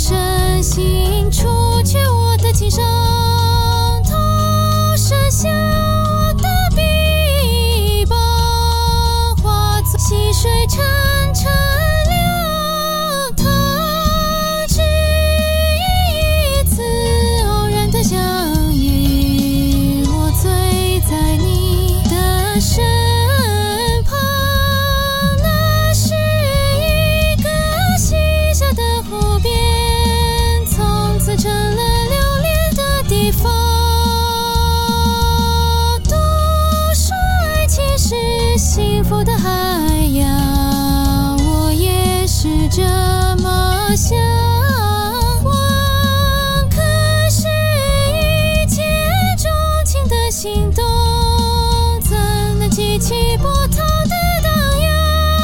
身心，除去我的今生，投射向我的臂膀，化作溪水潺潺流淌。只因一次偶然的相遇，我醉在你的身旁。那是一个细小的湖边，从此成了留恋的地方。都说爱情是幸福的海洋，我也是这么想。可是一见钟情的心动，怎能激起波涛的荡漾？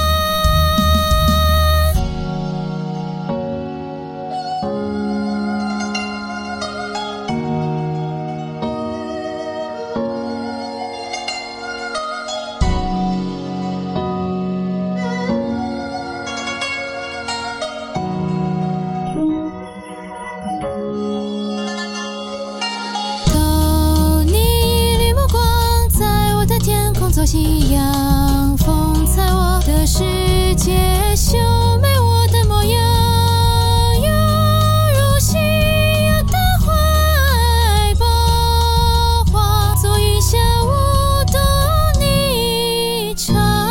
逗你一缕目光，在我的天空做夕阳，风采我的世界，秀美我的模样，犹如信仰的怀抱，化作云霞舞动霓裳。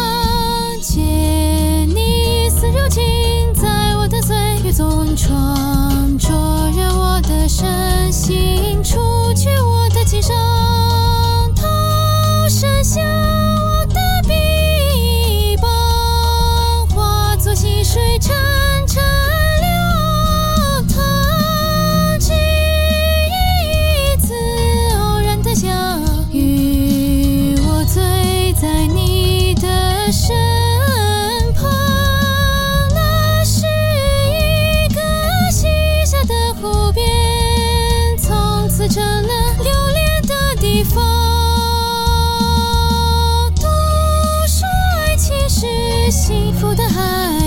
借你丝柔情，在我的岁月做温床，灼热我的身心，除去我的今生，投射向我的臂膀，化作溪水潺潺流淌。只因一次偶然的相遇，我醉在你的身旁。那是一个细小的湖边，从此成了留恋的地方。都说爱情是幸福的海